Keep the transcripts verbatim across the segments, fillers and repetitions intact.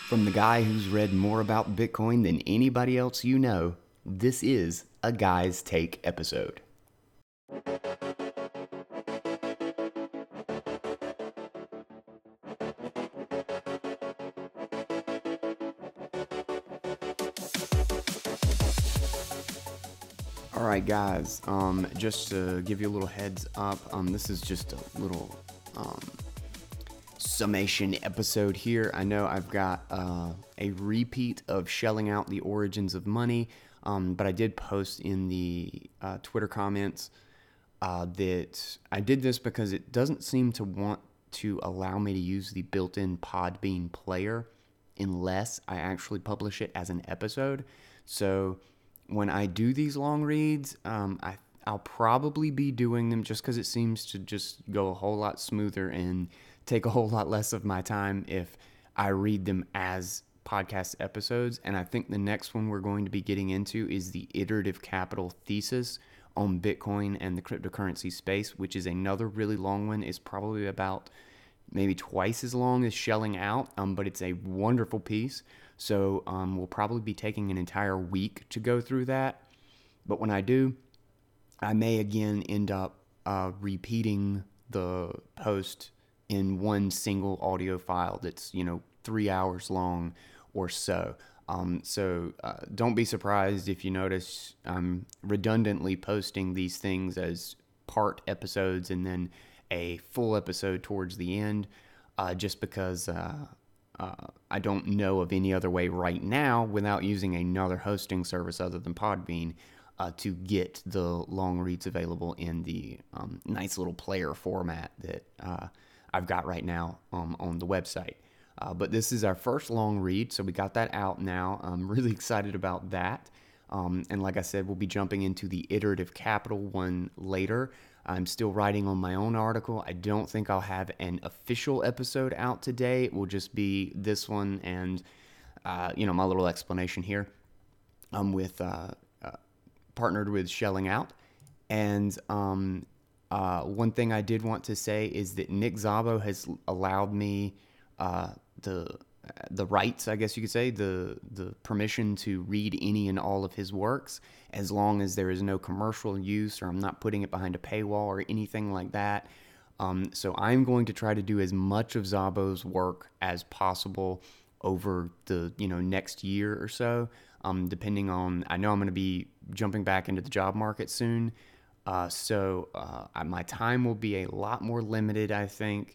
From the guy who's read more about Bitcoin than anybody else you know, this is a Guy's Take episode. Alright guys, um, just to give you a little heads up, um, this is just a little um, summation episode here. I know I've got uh, a repeat of shelling out the origins of money, um, but I did post in the uh, Twitter comments uh, that I did this because it doesn't seem to want to allow me to use the built-in Podbean player unless I actually publish it as an episode. So when I do these long reads, um, I, I'll probably be doing them just because it seems to just go a whole lot smoother and take a whole lot less of my time if I read them as podcast episodes. And I think the next one we're going to be getting into is the iterative capital thesis on Bitcoin and the cryptocurrency space, which is another really long one. It's probably about maybe twice as long as Shelling Out, um, but it's a wonderful piece. So um, we'll probably be taking an entire week to go through that. But when I do, I may again end up uh, repeating the post in one single audio file that's, you know, three hours long or so. Um, so uh, don't be surprised if you notice I'm redundantly posting these things as part episodes and then a full episode towards the end, uh, just because uh, uh, I don't know of any other way right now without using another hosting service other than Podbean uh, to get the long reads available in the um, nice little player format that uh, I've got right now um, on the website. Uh, but this is our first long read, so we got that out now. I'm really excited about that. Um, and like I said, we'll be jumping into the iterative capital one later. I'm still writing on my own article. I don't think I'll have an official episode out today. It will just be this one and, uh, you know, my little explanation here. I'm with, uh, uh, partnered with Shelling Out. And um, uh, one thing I did want to say is that Nick Szabo has allowed me uh, the the rights, I guess you could say, the the permission to read any and all of his works, as long as there is no commercial use or I'm not putting it behind a paywall or anything like that. Um, so I'm going to try to do as much of Szabo's work as possible over the you know next year or so, um, depending on, I know I'm going to be jumping back into the job market soon, uh, so uh, my time will be a lot more limited, I think.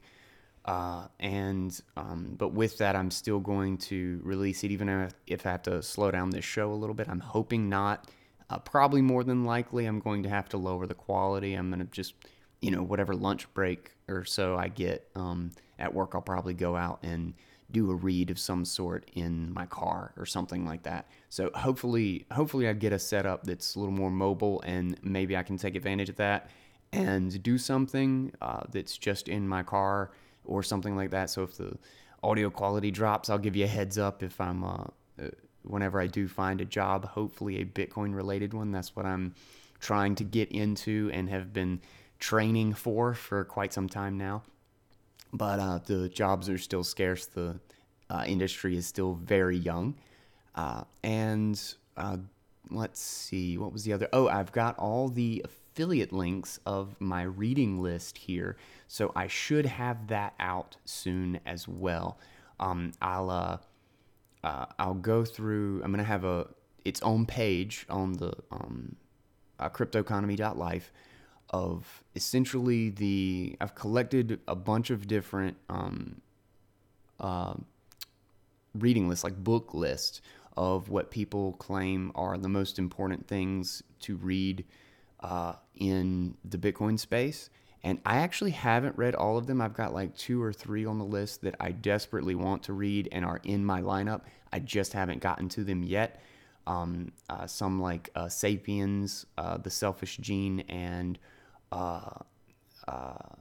Uh, and um, but with that, I'm still going to release it, even if, if I have to slow down this show a little bit. I'm hoping not. Uh, probably more than likely, I'm going to have to lower the quality. I'm going to just, you know, whatever lunch break or so I get um, at work, I'll probably go out and do a read of some sort in my car or something like that. So hopefully, hopefully I get a setup that's a little more mobile, and maybe I can take advantage of that and do something uh, that's just in my car or something like that. So if the audio quality drops, I'll give you a heads up if I'm, uh, uh, whenever I do find a job, hopefully a Bitcoin related one. That's what I'm trying to get into and have been training for for quite some time now. But uh, the jobs are still scarce. The uh, industry is still very young. Uh, and uh, let's see, what was the other? Oh, I've got all the affiliate links of my reading list here, so I should have that out soon as well. Um, I'll uh, uh, I'll go through. I'm gonna have a its own page on the um, uh, cryptoeconomy dot life of essentially the. I've collected a bunch of different um, uh, reading lists, like book lists of what people claim are the most important things to read Uh, in the Bitcoin space. And I actually haven't read all of them. I've got like two or three on the list that I desperately want to read and are in my lineup. I just haven't gotten to them yet. Um, uh, some like uh, Sapiens, uh, The Selfish Gene, and uh, uh,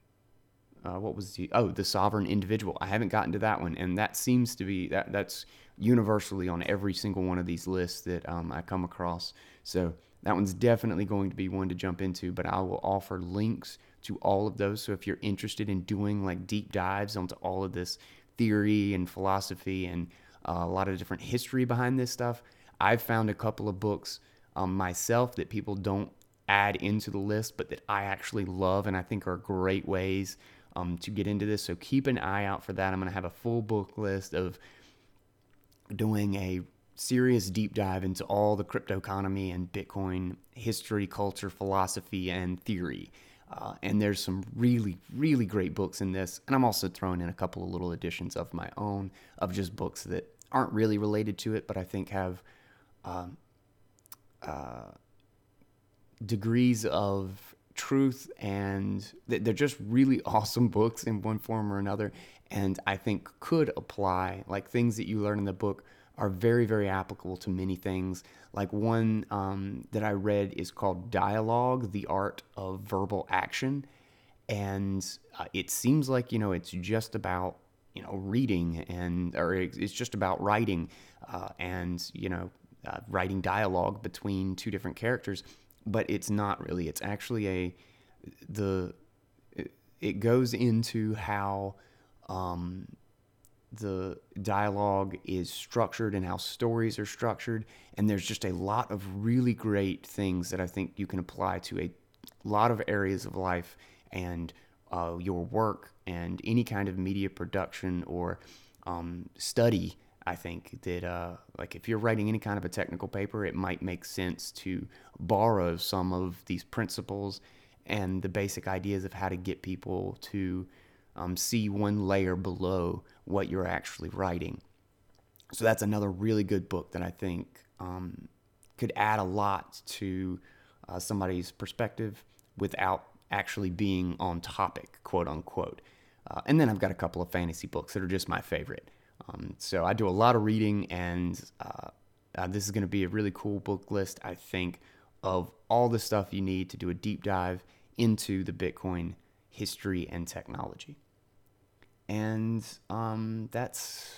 uh, what was the, oh, The Sovereign Individual. I haven't gotten to that one. And that seems to be, that that's universally on every single one of these lists that um, I come across. So that one's definitely going to be one to jump into, but I will offer links to all of those. So if you're interested in doing like deep dives onto all of this theory and philosophy and uh, a lot of different history behind this stuff. I've found a couple of books um, myself that people don't add into the list, but that I actually love and I think are great ways um, to get into this. So keep an eye out for that. I'm going to have a full book list of doing a serious deep dive into all the crypto economy and Bitcoin history, culture, philosophy, and theory. Uh, and there's some really, really great books in this. And I'm also throwing in a couple of little editions of my own, of just books that aren't really related to it, but I think have um, uh, degrees of truth, and they're just really awesome books in one form or another. And I think could apply, like things that you learn in the book are very, very applicable to many things. Like one um, that I read is called Dialogue, the Art of Verbal Action. And uh, it seems like, you know, it's just about, you know, reading and, or it's just about writing uh, and, you know, uh, writing dialogue between two different characters. But it's not really. It's actually a, the, it, it goes into how, um, the dialogue is structured and how stories are structured. And there's just a lot of really great things that I think you can apply to a lot of areas of life and uh, your work and any kind of media production or um, study. I think that uh, like if you're writing any kind of a technical paper, it might make sense to borrow some of these principles and the basic ideas of how to get people to Um, see one layer below what you're actually writing. So that's another really good book that I think um, could add a lot to uh, somebody's perspective without actually being on topic, quote unquote. Uh, and then I've got a couple of fantasy books that are just my favorite. Um, so I do a lot of reading, and uh, uh, this is going to be a really cool book list, I think, of all the stuff you need to do a deep dive into the Bitcoin history and technology. And um, that's,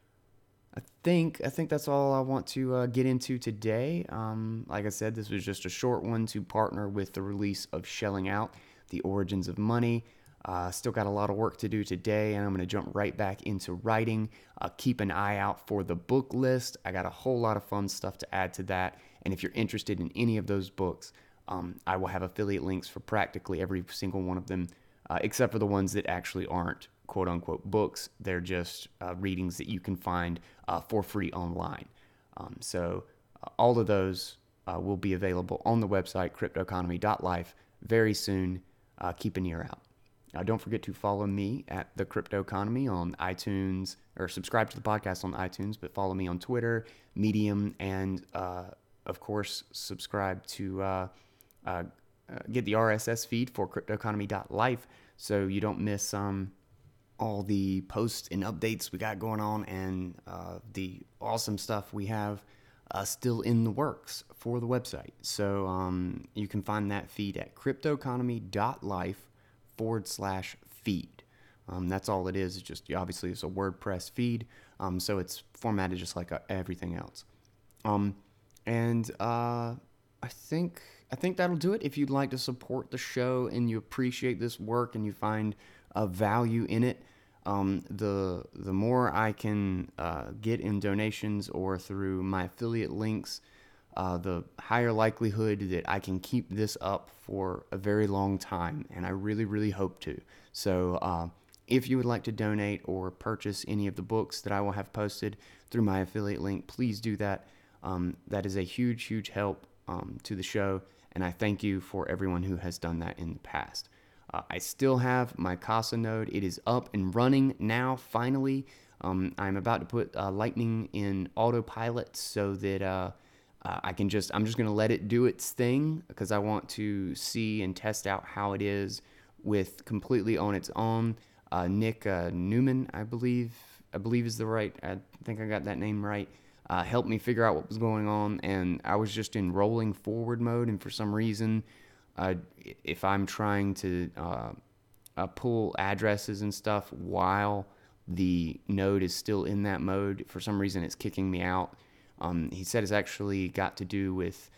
I think, I think that's all I want to uh, get into today. Um, like I said, this was just a short one to partner with the release of Shelling Out: The Origins of Money. Uh, still got a lot of work to do today, and I'm going to jump right back into writing. Uh, keep an eye out for the book list. I got a whole lot of fun stuff to add to that. And if you're interested in any of those books, um, I will have affiliate links for practically every single one of them, uh, except for the ones that actually aren't quote unquote books. They're just uh, readings that you can find uh, for free online. Um, so uh, all of those uh, will be available on the website crypto economy dot life very soon. Uh, keep an ear out. Uh, don't forget to follow me at The Crypto Economy on iTunes, or subscribe to the podcast on iTunes, but follow me on Twitter, Medium, and uh, of course, subscribe to uh, uh, uh, get the R S S feed for crypto economy dot life so you don't miss um, all the posts and updates we got going on, and uh, the awesome stuff we have uh, still in the works for the website. So um, you can find that feed at crypto economy dot life forward slash feed. Um, that's all it is. It's just, obviously, it's a WordPress feed, um, so it's formatted just like uh, everything else. Um, and uh, I think I think that'll do it. If you'd like to support the show and you appreciate this work and you find a value in it, um, the the more I can uh, get in donations or through my affiliate links, uh, the higher likelihood that I can keep this up for a very long time, and I really, really hope to. So uh, if you would like to donate or purchase any of the books that I will have posted through my affiliate link, please do that. Um, that is a huge, huge help um, to the show, and I thank you for everyone who has done that in the past. Uh, I still have my Casa node. It is up and running now, finally. Um, I'm about to put uh, Lightning in autopilot so that uh, uh, I can just, I'm just going to let it do its thing, because I want to see and test out how it is with completely on its own. Uh, Nick uh, Newman, I believe, I believe is the right, I think I got that name right, uh, helped me figure out what was going on, and I was just in rolling forward mode, and for some reason, Uh, if I'm trying to uh, uh, pull addresses and stuff while the node is still in that mode, for some reason it's kicking me out. Um, he said it's actually got to do with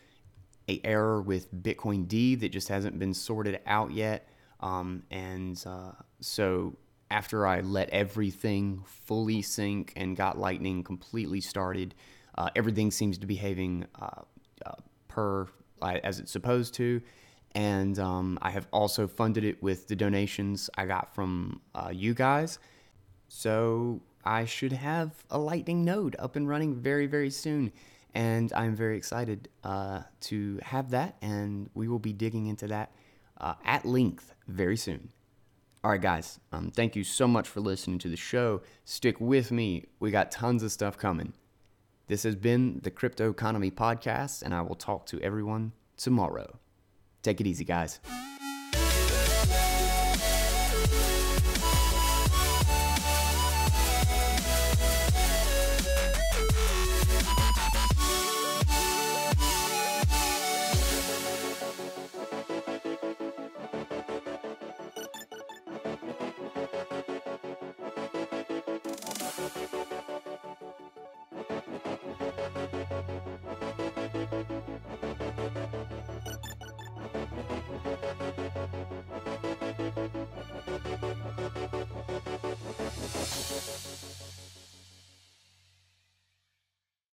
a error with Bitcoin D that just hasn't been sorted out yet. Um, and uh, so after I let everything fully sync and got Lightning completely started, uh, everything seems to be behaving uh, uh, per uh, as it's supposed to. And um, I have also funded it with the donations I got from uh, you guys. So I should have a Lightning node up and running very, very soon. And I'm very excited uh, to have that. And we will be digging into that uh, at length very soon. All right, guys, um, thank you so much for listening to the show. Stick with me. We got tons of stuff coming. This has been the Crypto Economy Podcast, and I will talk to everyone tomorrow. Take it easy, guys.